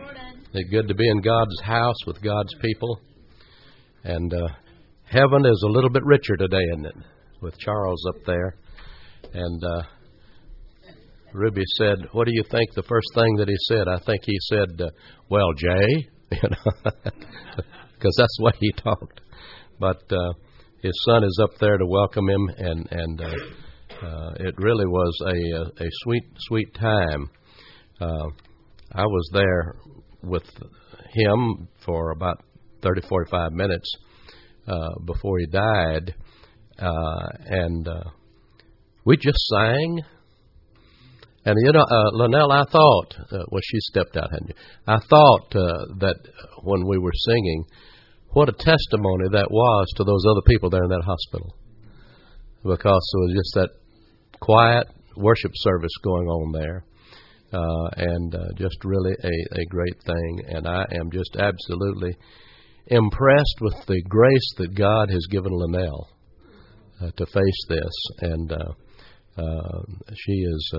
It's good to be in God's house with God's people. And heaven is a little bit richer today, isn't it? With Charles up there. And Ruby said, what do you think the first thing that he said? I think he said, well, Jay, because that's the way he talked. But his son is up there to welcome him, and it really was a sweet, sweet time. I was there with him for about 30, 45 minutes before he died, and we just sang. And, Linnell, I thought, she stepped out, hadn't you? I thought that when we were singing, what a testimony that was to those other people there in that hospital. Because it was just that quiet worship service going on there. And just really a great thing. And I am just absolutely impressed with the grace that God has given Linnell to face this. And she is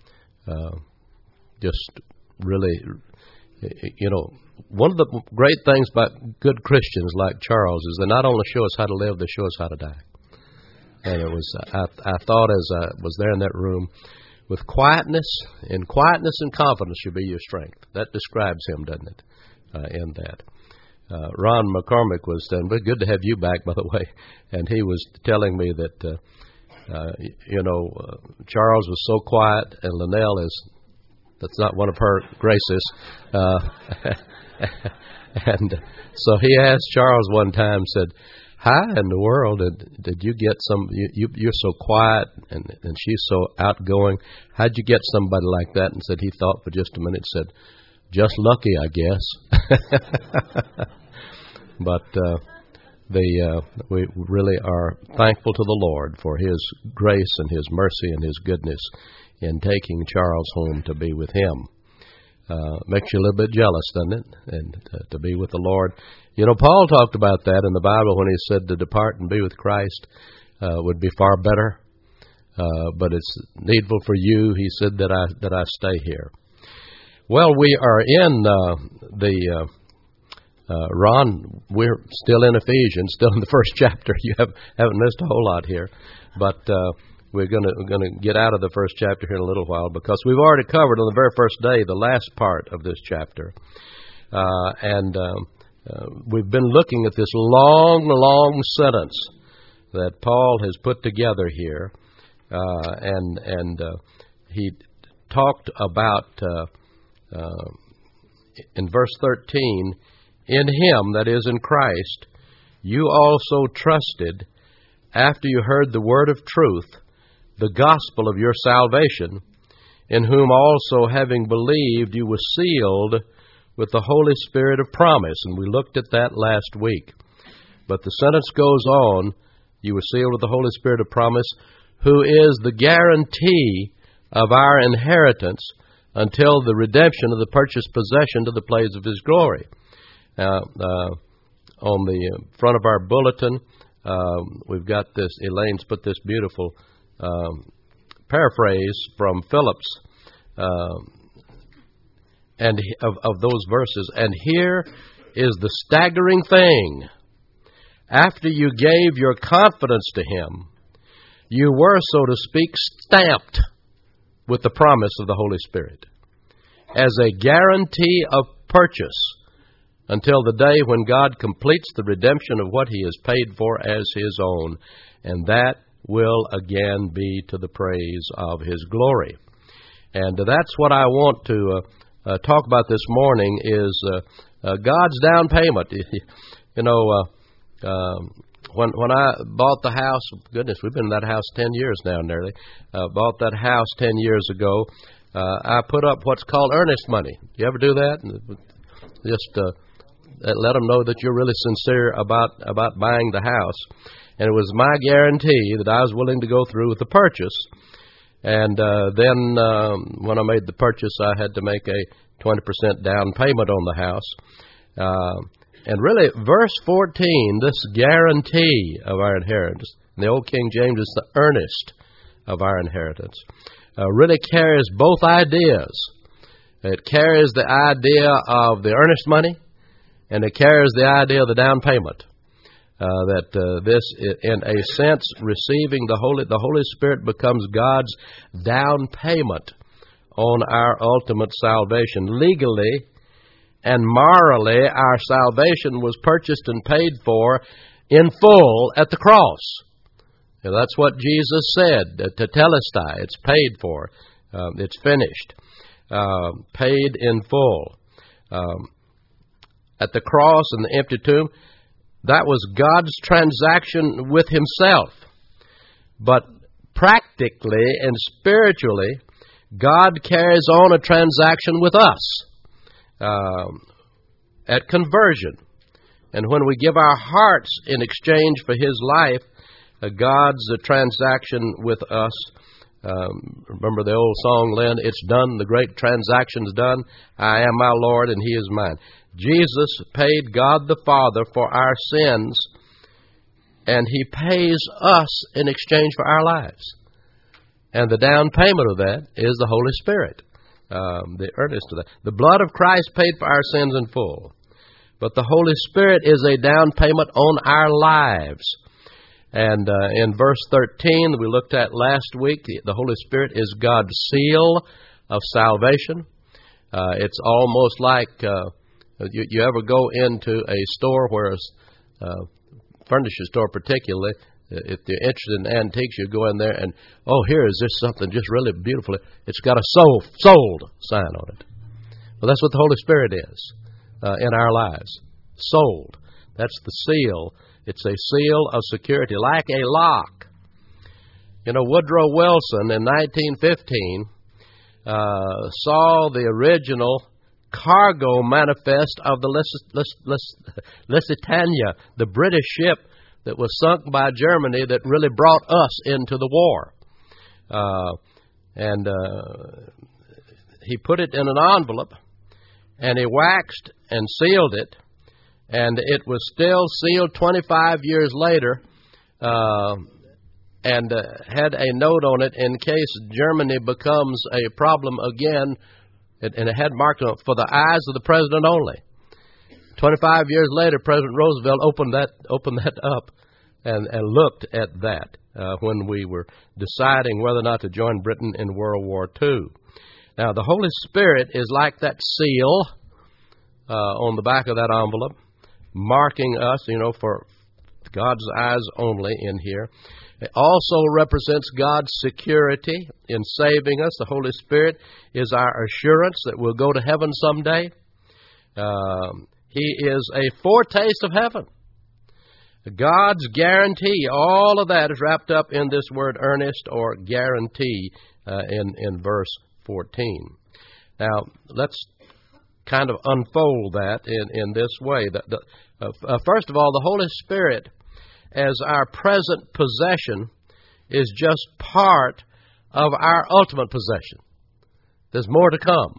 just really, one of the great things about good Christians like Charles is they not only show us how to live, they show us how to die. And it was, I thought as I was there in that room, with quietness and confidence should be your strength. That describes him, doesn't it, in that. Ron McCormick was saying, but good to have you back, by the way. And he was telling me that, Charles was so quiet, and Linnell that's not one of her graces. And so he asked Charles one time, said, how in the world did you get you're so quiet and she's so outgoing. How'd you get somebody like that? And said he thought for just a minute, said, just lucky, I guess. But we really are thankful to the Lord for His grace and His mercy and His goodness in taking Charles home to be with Him. Makes you a little bit jealous, doesn't it? And to be with the Lord. Paul talked about that in the Bible when he said to depart and be with Christ would be far better. But it's needful for you, he said, that I stay here. Well, we are in Ron, we're still in Ephesians, still in the first chapter. You haven't missed a whole lot here. But we're going to get out of the first chapter here in a little while because we've already covered on the very first day the last part of this chapter. We've been looking at this long sentence that Paul has put together here. And he talked about, in verse 13, in Him, that is in Christ, you also trusted after you heard the word of truth, the gospel of your salvation, in whom also, having believed, you were sealed with the Holy Spirit of promise. And we looked at that last week. But the sentence goes on, you were sealed with the Holy Spirit of promise, who is the guarantee of our inheritance until the redemption of the purchased possession to the praise of His glory. On the front of our bulletin, we've got this, Elaine's put this beautiful paraphrase from Phillips and of those verses. And here is the staggering thing. After you gave your confidence to Him, you were, so to speak, stamped with the promise of the Holy Spirit as a guarantee of purchase until the day when God completes the redemption of what He has paid for as His own. And that will again be to the praise of His glory. And that's what I want to talk about this morning is God's down payment. When I bought the house, goodness, we've been in that house 10 years now nearly, bought that house 10 years ago, I put up what's called earnest money. You ever do that? Just let them know that you're really sincere about buying the house. And it was my guarantee that I was willing to go through with the purchase. And then when I made the purchase, I had to make a 20% down payment on the house. And really, verse 14, this guarantee of our inheritance, in the Old King James is the earnest of our inheritance, really carries both ideas. It carries the idea of the earnest money, and it carries the idea of the down payment. This, in a sense, receiving the Holy Spirit becomes God's down payment on our ultimate salvation. Legally and morally, our salvation was purchased and paid for in full at the cross. And that's what Jesus said, tetelestai, it's paid for, it's finished, paid in full. At the cross and the empty tomb, that was God's transaction with Himself. But practically and spiritually, God carries on a transaction with us at conversion. And when we give our hearts in exchange for His life, God's transaction with us. Remember the old song, Lynn, it's done, the great transaction's done. I am my Lord and He is mine. Jesus paid God the Father for our sins, and He pays us in exchange for our lives. And the down payment of that is the Holy Spirit, the earnest of that. The blood of Christ paid for our sins in full. But the Holy Spirit is a down payment on our lives. And in verse 13 that we looked at last week, the Holy Spirit is God's seal of salvation. It's almost like you ever go into a store where a furniture store particularly, if you're interested in antiques, you go in there and, oh, here is this something just really beautiful. It's got a sold sign on it. Well, that's what the Holy Spirit is in our lives. Sold. That's the seal. It's a seal of security, like a lock. You know, Woodrow Wilson in 1915 saw the original cargo manifest of the Lusitania, the British ship that was sunk by Germany that really brought us into the war. He put it in an envelope, and he waxed and sealed it, and it was still sealed 25 years later, and had a note on it in case Germany becomes a problem again, and it had marked on it, for the eyes of the president only. 25 years later, President Roosevelt opened that up and looked at that when we were deciding whether or not to join Britain in World War II. Now, the Holy Spirit is like that seal on the back of that envelope, marking us, for God's eyes only in here. It also represents God's security in saving us. The Holy Spirit is our assurance that we'll go to heaven someday. He is a foretaste of heaven. God's guarantee, all of that is wrapped up in this word earnest or guarantee in verse 14. Now, let's kind of unfold that in this way. First of all, the Holy Spirit as our present possession is just part of our ultimate possession. There's more to come.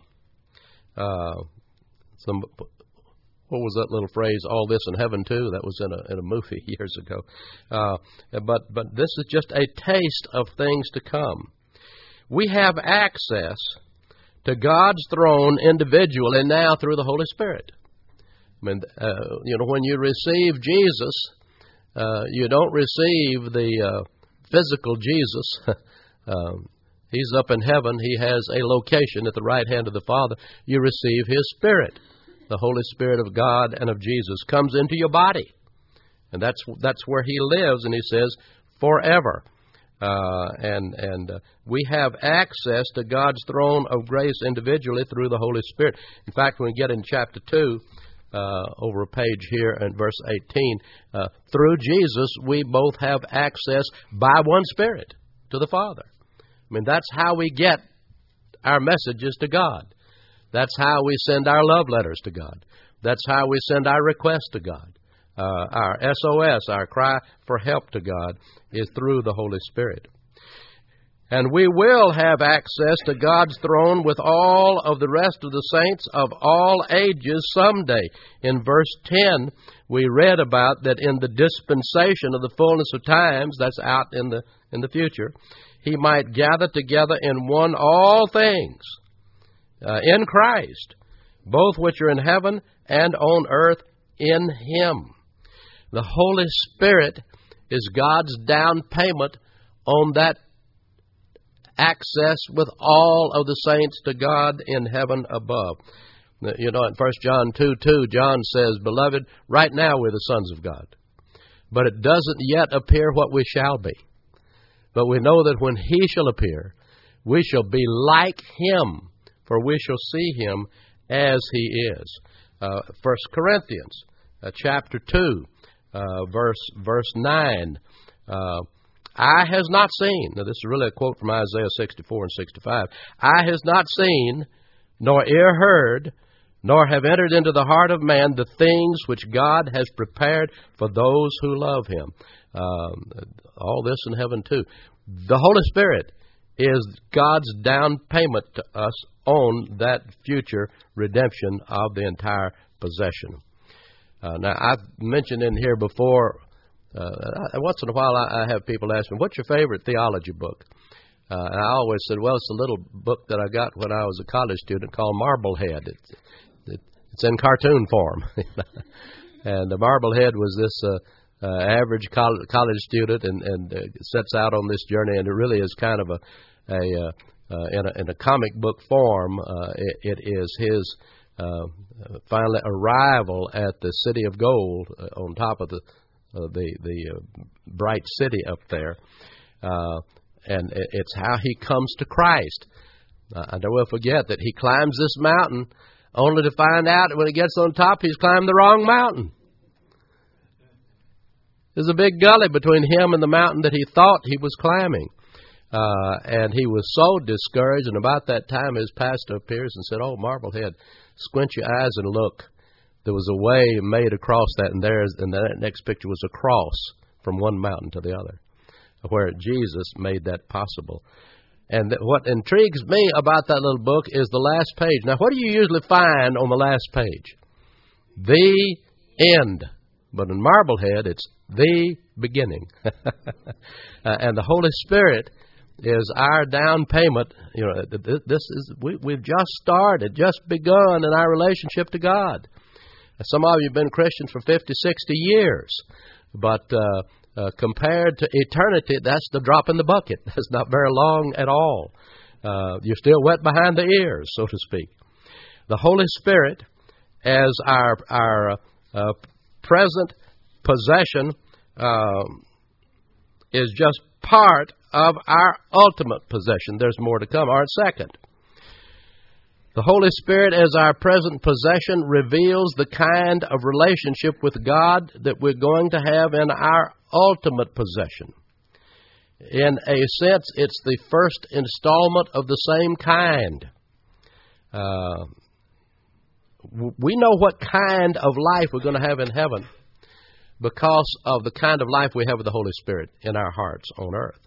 What was that little phrase? All this in heaven too. That was in a movie years ago. But this is just a taste of things to come. We have access to God's throne individually now through the Holy Spirit. I mean, when you receive Jesus, you don't receive the physical Jesus. He's up in heaven. He has a location at the right hand of the Father. You receive His Spirit. The Holy Spirit of God and of Jesus comes into your body. And that's where He lives, and He says, forever. We have access to God's throne of grace individually through the Holy Spirit. In fact, when we get in chapter 2, over a page here in verse 18, through Jesus we both have access by one Spirit to the Father. I mean, that's how we get our messages to God. That's how we send our love letters to God. That's how we send our requests to God. Our SOS, our cry for help to God, is through the Holy Spirit. And we will have access to God's throne with all of the rest of the saints of all ages someday. In verse 10, we read about that in the dispensation of the fullness of times, that's out in the future, He might gather together in one all things. in Christ, both which are in heaven and on earth in Him. The Holy Spirit is God's down payment on that access with all of the saints to God in heaven above. You know, in 1 John 2:2, John says, "Beloved, right now we're the sons of God, but it doesn't yet appear what we shall be. But we know that when He shall appear, we shall be like Him, for we shall see Him as He is." 1 Corinthians chapter 2, verse 9. Eye has not seen. Now, this is really a quote from Isaiah 64 and 65. Eye has not seen, nor ear heard, nor have entered into the heart of man the things which God has prepared for those who love Him. All this in heaven, too. The Holy Spirit is God's down payment to us on that future redemption of the entire possession. Now, I've mentioned in here before, once in a while I have people ask me, "What's your favorite theology book?" And I always said, well, it's a little book that I got when I was a college student called Marblehead. It's in cartoon form. And the Marblehead was this average college student and sets out on this journey, and it really is kind of in a comic book form. It is his finally arrival at the city of gold on top of the bright city up there. And it's how he comes to Christ. I never will forget that he climbs this mountain only to find out that when he gets on top, he's climbed the wrong mountain. There's a big gully between him and the mountain that he thought he was climbing. And he was so discouraged, and about that time his pastor appears and said, "Oh, Marblehead, squint your eyes and look. There was a way made across that, and the next picture was a cross from one mountain to the other, where Jesus made that possible." And what intrigues me about that little book is the last page. Now, what do you usually find on the last page? The end. But in Marblehead, it's the beginning. And the Holy Spirit is our down payment. You know, we've just started, just begun in our relationship to God. Some of you have been Christians for 50, 60 years, but compared to eternity, that's the drop in the bucket. That's not very long at all. You're still wet behind the ears, so to speak. The Holy Spirit, as our present possession, is just part of our ultimate possession. There's more to come. All right, second. The Holy Spirit, as our present possession, reveals the kind of relationship with God that we're going to have in our ultimate possession. In a sense, it's the first installment of the same kind. We know what kind of life we're going to have in heaven because of the kind of life we have with the Holy Spirit in our hearts on earth.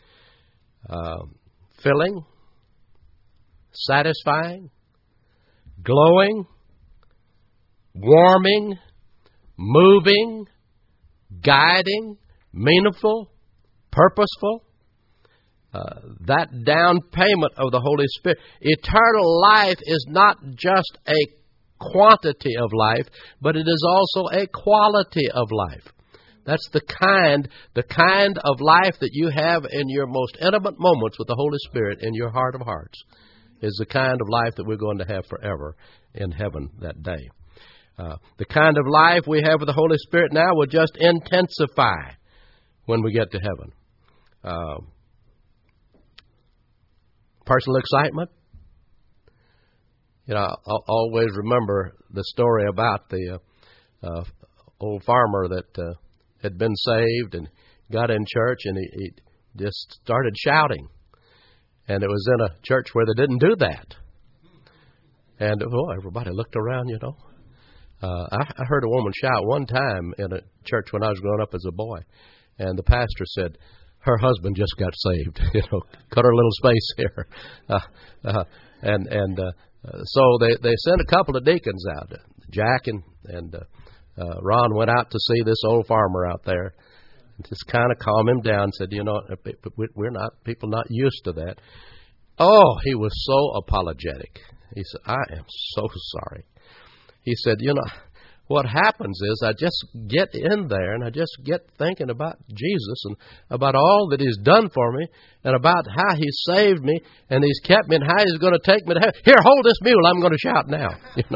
Filling, satisfying, glowing, warming, moving, guiding, meaningful, purposeful. That down payment of the Holy Spirit. Eternal life is not just a quantity of life, but it is also a quality of life. That's the kind of life that you have in your most intimate moments with the Holy Spirit in your heart of hearts is the kind of life that we're going to have forever in heaven that day. The kind of life we have with the Holy Spirit now will just intensify when we get to heaven. Personal excitement. You know, I'll always remember the story about the old farmer that had been saved and got in church, and he just started shouting. And it was in a church where they didn't do that. And everybody looked around, you know. I heard a woman shout one time in a church when I was growing up as a boy, and the pastor said, her husband just got saved. You know, cut her a little space here. So they sent a couple of deacons out. Jack and Ron went out to see this old farmer out there, and just kind of calm him down. Said, you know, people not used to that. Oh, he was so apologetic. He said, I am so sorry. He said, what happens is I just get in there and I just get thinking about Jesus and about all that He's done for me and about how He saved me and He's kept me and how He's going to take me to heaven. Here, hold this mule. I'm going to shout now.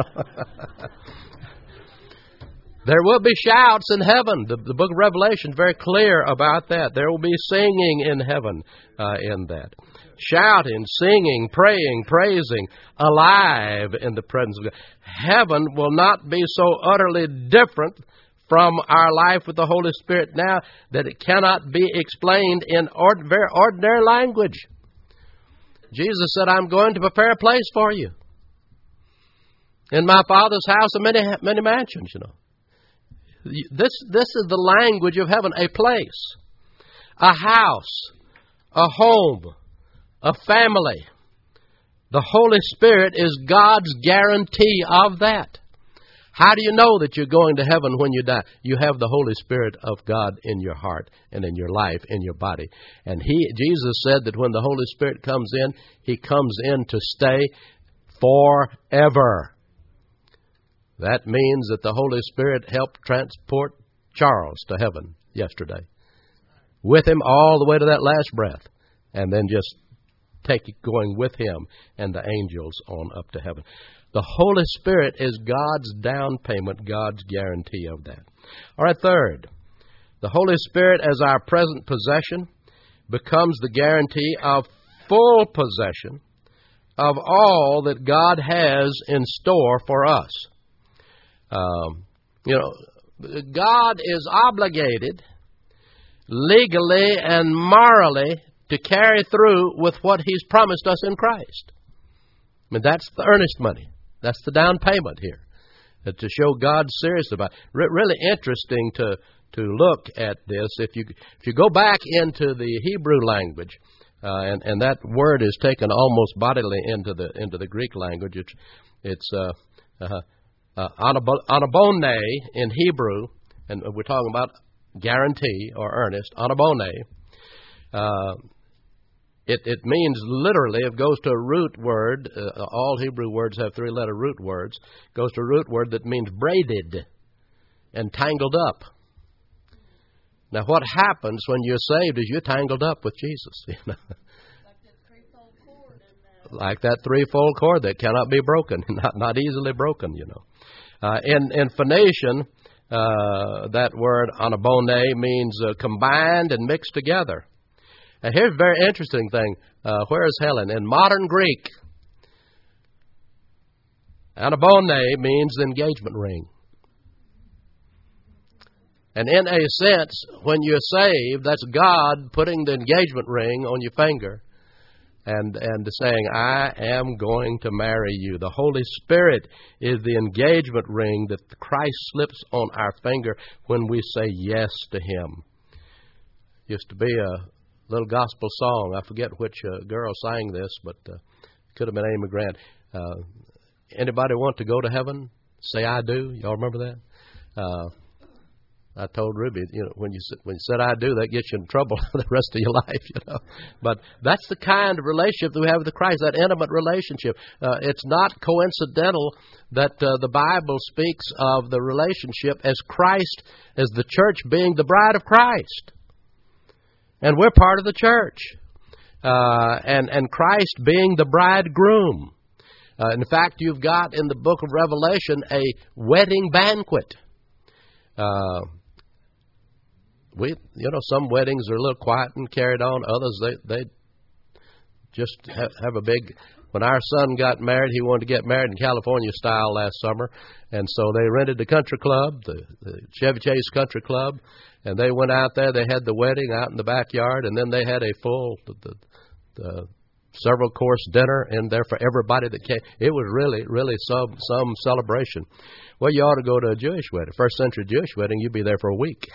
There will be shouts in heaven. The book of Revelation is very clear about that. There will be singing in heaven in that. Shouting, singing, praying, praising, alive in the presence of God. Heaven will not be so utterly different from our life with the Holy Spirit now that it cannot be explained in very ordinary language. Jesus said, I'm going to prepare a place for you. In my Father's house are many mansions, This is the language of heaven, a place, a house, a home, a family. The Holy Spirit is God's guarantee of that. How do you know that you're going to heaven when you die? You have the Holy Spirit of God in your heart and in your life, in your body. And Jesus said that when the Holy Spirit comes in, He comes in to stay forever. That means that the Holy Spirit helped transport Charles to heaven yesterday. With him all the way to that last breath. And then just take it going with him and the angels on up to heaven. The Holy Spirit is God's down payment, God's guarantee of that. All right, third, the Holy Spirit as our present possession becomes the guarantee of full possession of all that God has in store for us. God is obligated legally and morally to carry through with what He's promised us in Christ. I mean, that's the earnest money. That's the down payment here. To show God's serious about it. Really interesting to look at this. If you go back into the Hebrew language, and that word is taken almost bodily into the Greek language. It's anabone in Hebrew, and we're talking about guarantee or earnest, anabone. It means literally, it goes to a root word. All Hebrew words have three-letter root words. It goes to a root word that means braided and tangled up. Now, what happens when you're saved is you're tangled up with Jesus. Like that threefold cord that cannot be broken, not easily broken, In Phoenician, that word anabone means combined and mixed together. And here's a very interesting thing. Where is Helen? In modern Greek, anabone means the engagement ring. And in a sense, when you're saved, that's God putting the engagement ring on your finger and saying, I am going to marry you. The Holy Spirit is the engagement ring that Christ slips on our finger when we say yes to Him. Used to be a little gospel song. I forget which girl sang this, but it could have been Amy Grant. Anybody want to go to heaven? Say I do. Y'all remember that? I told Ruby, when you said I do, that gets you in trouble for the rest of your life, But that's the kind of relationship that we have with Christ, that intimate relationship. It's not coincidental that the Bible speaks of the relationship as Christ, as the church being the bride of Christ. And we're part of the church. And Christ being the bridegroom. In fact, you've got in the book of Revelation a wedding banquet. Some weddings are a little quiet and carried on. Others, they just have a big... When our son got married, he wanted to get married in California style last summer. And so they rented the country club, the Chevy Chase Country Club. And they went out there. They had the wedding out in the backyard. And then they had a full several course dinner in there for everybody that came. It was really some celebration. Well, you ought to go to a Jewish wedding, first century Jewish wedding. You'd be there for a week.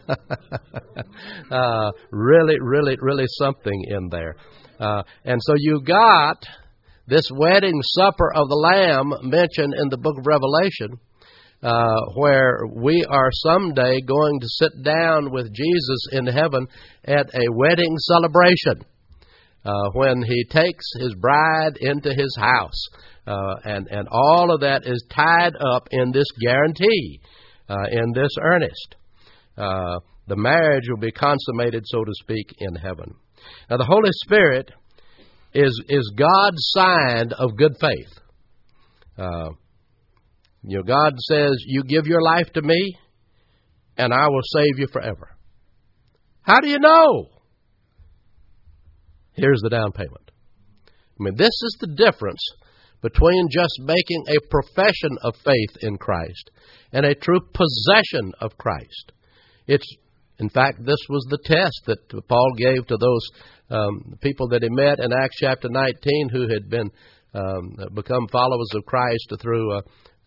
Really something in there. And so you got this wedding supper of the Lamb mentioned in the book of Revelation, where we are someday going to sit down with Jesus in heaven at a wedding celebration. When He takes His bride into His house. And all of that is tied up in this guarantee, in this earnest. The marriage will be consummated, so to speak, in heaven. Now, the Holy Spirit is God's sign of good faith. God says, you give your life to me, and I will save you forever. How do you know? Here's the down payment. This is the difference between just making a profession of faith in Christ and a true possession of Christ. In fact, this was the test that Paul gave to those people that he met in Acts chapter 19 who had become followers of Christ through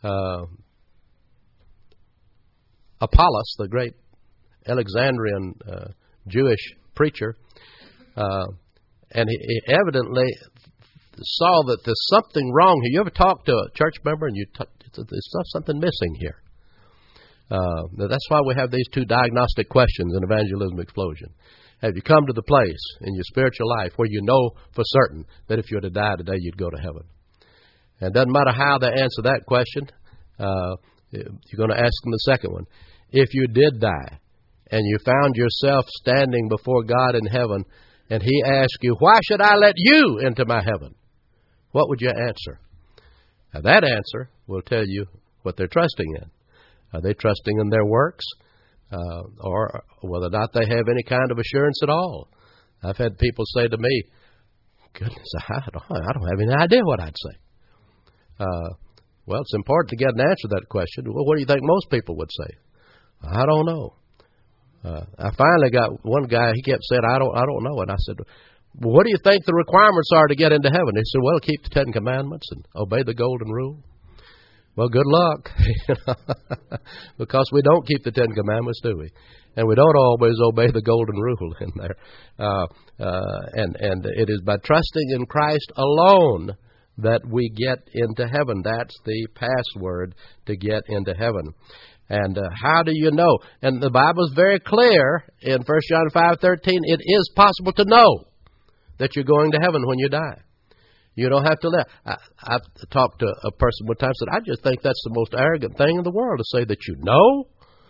Apollos, the great Alexandrian Jewish preacher. And he evidently saw that there's something wrong here. You ever talk to a church member and there's something missing here? That's why we have these two diagnostic questions in Evangelism Explosion. Have you come to the place in your spiritual life where you know for certain that if you were to die today, you'd go to heaven? And it doesn't matter how they answer that question. You're going to ask them the second one. If you did die and you found yourself standing before God in heaven and He asked you, why should I let you into my heaven? What would you answer? Now, that answer will tell you what they're trusting in. Are they trusting in their works? Or whether or not they have any kind of assurance at all. I've had people say to me, goodness, I don't have any idea what I'd say. Well, it's important to get an answer to that question. Well, what do you think most people would say? I don't know. I finally got one guy, he kept saying, I don't know. And I said, well, what do you think the requirements are to get into heaven? He said, well, keep the 10 Commandments and obey the Golden Rule. Well, good luck, because we don't keep the 10 Commandments, do we? And we don't always obey the Golden Rule in there. And it is by trusting in Christ alone that we get into heaven. That's the password to get into heaven. And how do you know? And the Bible is very clear in 1 John 5:13. It is possible to know that you're going to heaven when you die. You don't have to let. I've talked to a person one time, said, I just think that's the most arrogant thing in the world to say that you know.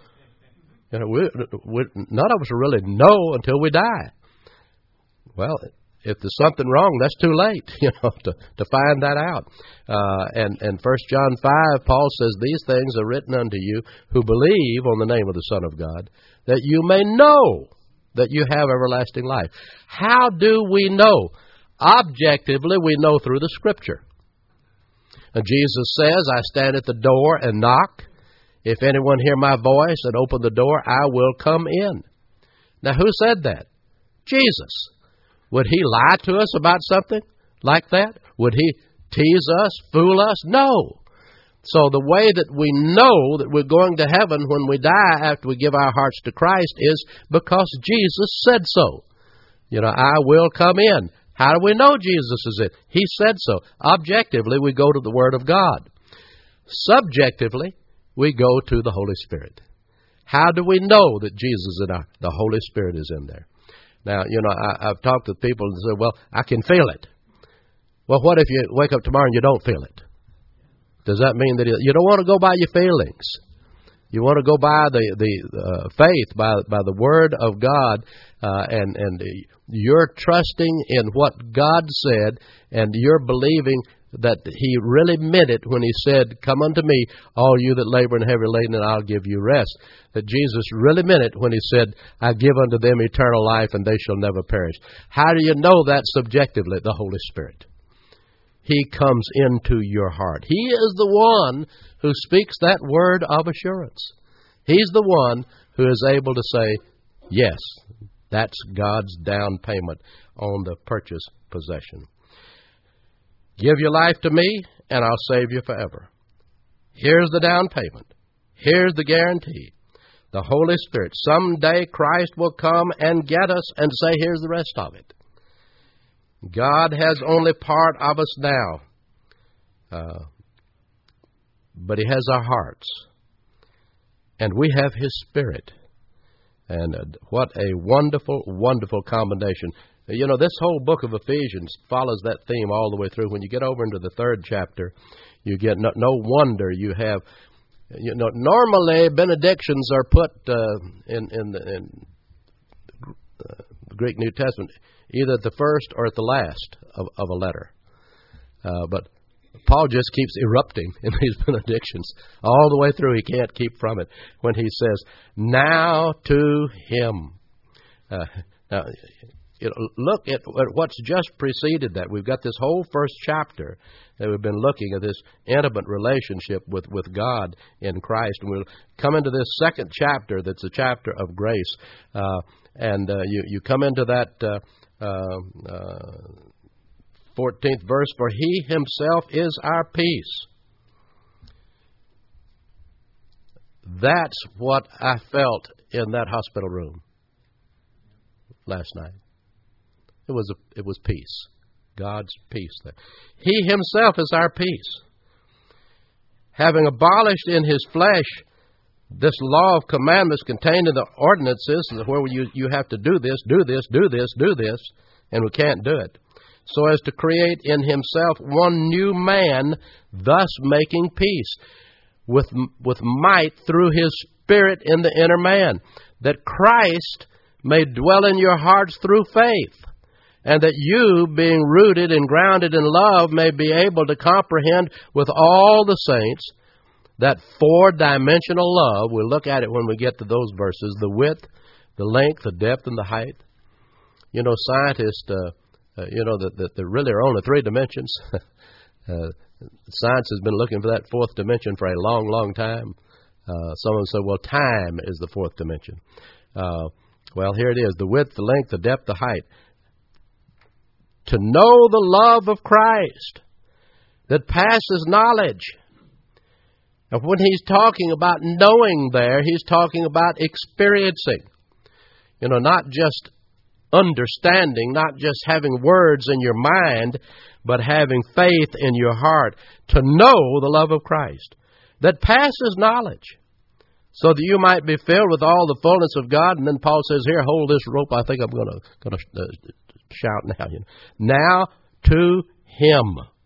None of us really know until we die. Well, if there's something wrong, that's too late, to find that out. And 1 John 5, Paul says, these things are written unto you who believe on the name of the Son of God, that you may know that you have everlasting life. How do we know? Objectively, we know through the Scripture. And Jesus says, I stand at the door and knock. If anyone hear my voice and open the door, I will come in. Now, who said that? Jesus. Would He lie to us about something like that? Would He tease us, fool us? No. So the way that we know that we're going to heaven when we die after we give our hearts to Christ is because Jesus said so. I will come in. How do we know Jesus is it? He said so. Objectively, we go to the Word of God. Subjectively, we go to the Holy Spirit. How do we know that Jesus is the Holy Spirit is in there? Now, I've talked to people and said, well, I can feel it. Well, what if you wake up tomorrow and you don't feel it? Does that mean that you don't want to go by your feelings? You want to go by the faith, by the Word of God, and you're trusting in what God said, and you're believing that He really meant it when He said, come unto me, all you that labor and heavy laden, and I'll give you rest. That Jesus really meant it when He said, I give unto them eternal life, and they shall never perish. How do you know that subjectively? The Holy Spirit. He comes into your heart. He is the one who speaks that word of assurance. He's the one who is able to say, yes, that's God's down payment on the purchase possession. Give your life to me, and I'll save you forever. Here's the down payment. Here's the guarantee. The Holy Spirit. Someday Christ will come and get us and say, here's the rest of it. God has only part of us now, but He has our hearts, and we have His Spirit. And what a wonderful, wonderful combination. You know, this whole book of Ephesians follows that theme all the way through. When you get over into the 3rd chapter, you get no wonder you have, you know, normally benedictions are put in the Greek New Testament either at the first or at the last of a letter. But Paul just keeps erupting in these benedictions all the way through. He can't keep from it when he says, now to him. Now, look at what's just preceded that. We've got this whole first chapter that we've been looking at, this intimate relationship with God in Christ. And we'll come into this second chapter that's a chapter of grace. You come into that 14th verse, for he himself is our peace. That's what I felt in that hospital room last night. It was peace. God's peace there. He himself is our peace. Having abolished in his flesh this law of commandments contained in the ordinances, where you have to do this, do this, do this, do this, and we can't do it, so as to create in himself one new man, thus making peace with might through his Spirit in the inner man, that Christ may dwell in your hearts through faith, and that you, being rooted and grounded in love, may be able to comprehend with all the saints that 4-dimensional love. We'll look at it when we get to those verses, the width, the length, the depth, and the height. You know, scientists, that there really are only 3 dimensions. Science has been looking for that 4th dimension for a long, long time. Someone said, well, time is the 4th dimension. Well, here it is, the width, the length, the depth, the height. To know the love of Christ that passes knowledge. And when he's talking about knowing there, he's talking about experiencing. You know, not just understanding, not just having words in your mind, but having faith in your heart to know the love of Christ that passes knowledge, so that you might be filled with all the fullness of God. And then Paul says, here, hold this rope. I think I'm going to shout now. Now to him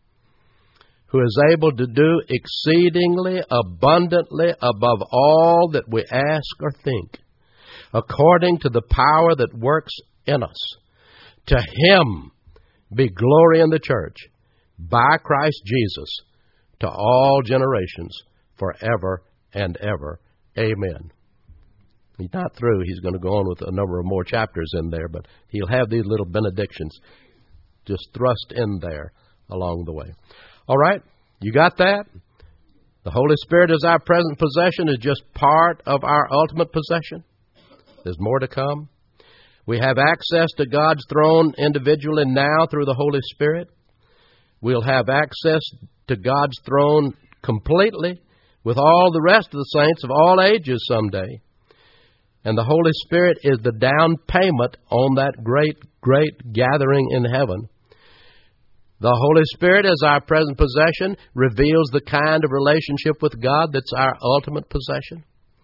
who is able to do exceedingly abundantly above all that we ask or think, according to the power that works in us. To him be glory in the church by Christ Jesus to all generations forever and ever. Amen. He's not through. He's going to go on with a number of more chapters in there, but he'll have these little benedictions just thrust in there along the way. All right, you got that? The Holy Spirit as our present possession is just part of our ultimate possession. There's more to come. We have access to God's throne individually now through the Holy Spirit. We'll have access to God's throne completely with all the rest of the saints of all ages someday. And the Holy Spirit is the down payment on that great, great gathering in heaven. The Holy Spirit, as our present possession, reveals the kind of relationship with God that's our ultimate possession.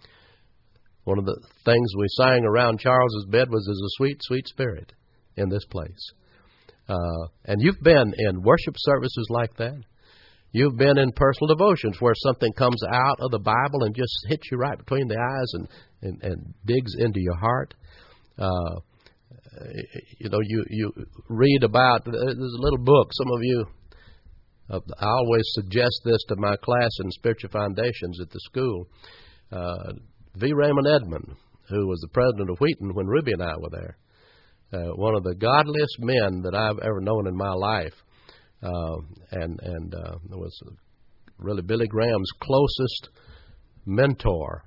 One of the things we sang around Charles's bed was, there's a sweet, sweet spirit in this place. And you've been in worship services like that. You've been in personal devotions where something comes out of the Bible and just hits you right between the eyes and digs into your heart. You read about, there's a little book, some of you, I always suggest this to my class in Spiritual Foundations at the school. V. Raymond Edmond, who was the president of Wheaton when Ruby and I were there, one of the godliest men that I've ever known in my life, was really Billy Graham's closest mentor.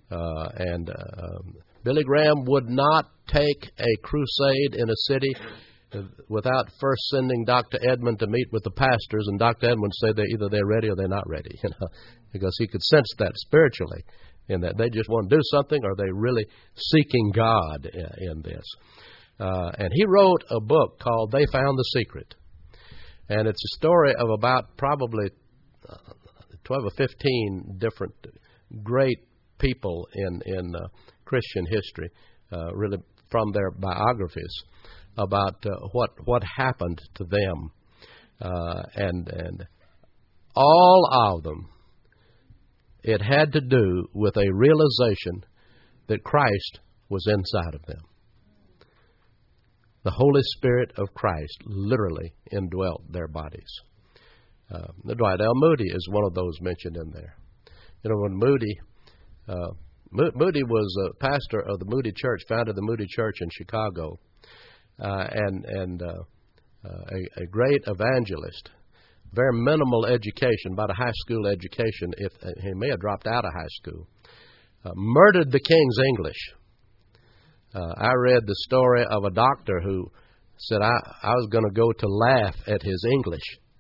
Billy Graham would not take a crusade in a city without first sending Dr. Edmond to meet with the pastors, and Dr. Edmond said either they're ready or they're not ready, because he could sense that spiritually, in that they just want to do something, or they really seeking God in this. And he wrote a book called They Found the Secret. And it's a story of about probably 12 or 15 different great people in Christian history, really from their biographies. about what happened to them, and all of them, it had to do with a realization that Christ was inside of them. The Holy Spirit of Christ literally indwelt their bodies. Dwight L. Moody is one of those mentioned in there. You know, when Moody was a pastor of the Moody Church, founded the Moody Church in Chicago, and a great evangelist. Very minimal education, about a high school education. If he may have dropped out of high school, murdered the King's English. I read the story of a doctor who said I was going to go to laugh at his English,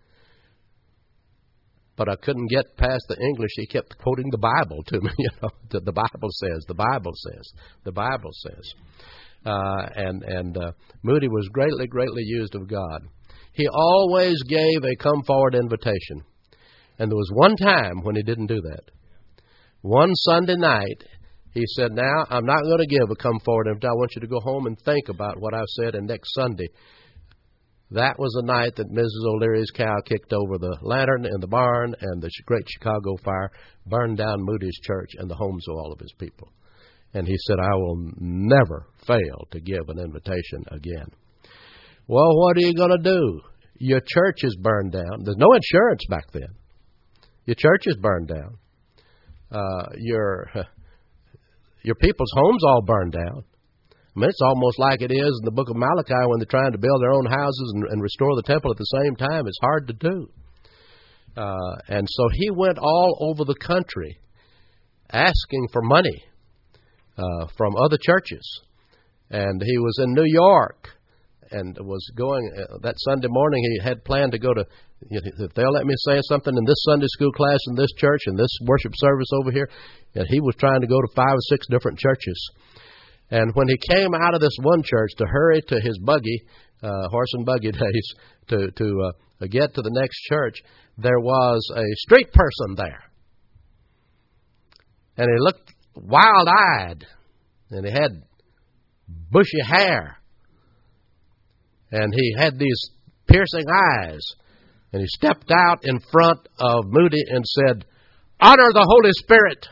but I couldn't get past the English. He kept quoting the Bible to me. You know, the Bible says, the Bible says, the Bible says. And Moody was greatly used of God. He always gave a come forward invitation. And there was one time when he didn't do that. One Sunday night, he said, now, I'm not going to give a come forward invitation. I want you to go home and think about what I've said, and next Sunday. That was the night that Mrs. O'Leary's cow kicked over the lantern in the barn, and the Great Chicago Fire burned down Moody's church and the homes of all of his people. And he said, I will never fail to give an invitation again. Well, what are you going to do? Your church is burned down. There's no insurance back then. Your church is burned down. Your people's homes all burned down. I mean, it's almost like it is in the book of Malachi when they're trying to build their own houses and restore the temple at the same time. It's hard to do. And so he went all over the country asking for money from other churches. And he was in New York and was going, that Sunday morning he had planned to go to, if they'll let me say something in this Sunday school class in this church and this worship service over here, and he was trying to go to 5 or 6 different churches. And when he came out of this one church to hurry to his buggy, horse and buggy days, to get to the next church, there was a street person there. And he looked wild-eyed, and he had bushy hair, and he had these piercing eyes, and he stepped out in front of Moody and said, "Honor the Holy Spirit."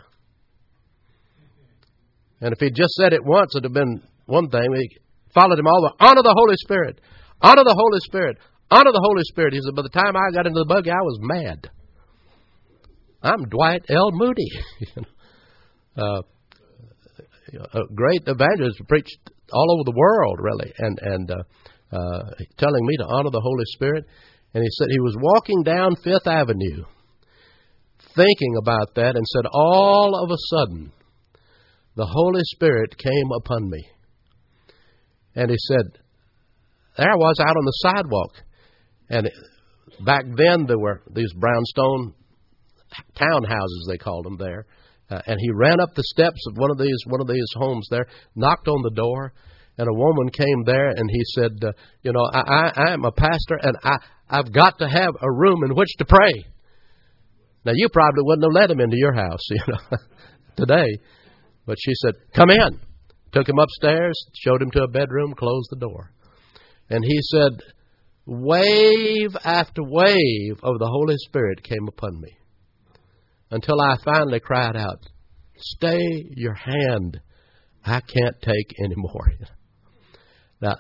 And if he'd just said it once, it'd have been one thing. He followed him all the way. Honor the Holy Spirit. Honor the Holy Spirit. Honor the Holy Spirit. He said, by the time I got into the buggy, I was mad. I'm Dwight L. Moody. A great evangelist, preached all over the world, really, and telling me to honor the Holy Spirit. And he said he was walking down Fifth Avenue thinking about that and said, all of a sudden, the Holy Spirit came upon me. And he said, there I was out on the sidewalk. And back then there were these brownstone townhouses, they called them there. And he ran up the steps of one of these homes there, knocked on the door, and a woman came there, and he said, I am a pastor, and I've got to have a room in which to pray. Now, you probably wouldn't have let him into your house, today. But she said, come in. Took him upstairs, showed him to a bedroom, closed the door. And he said, wave after wave of the Holy Spirit came upon me, until I finally cried out, stay your hand. I can't take any more. Now,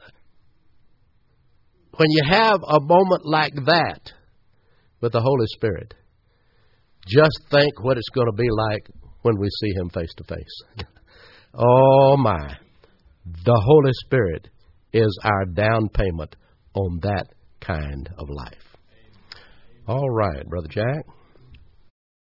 when you have a moment like that with the Holy Spirit, just think what it's going to be like when we see Him face to face. Oh my, the Holy Spirit is our down payment on that kind of life. All right, Brother Jack.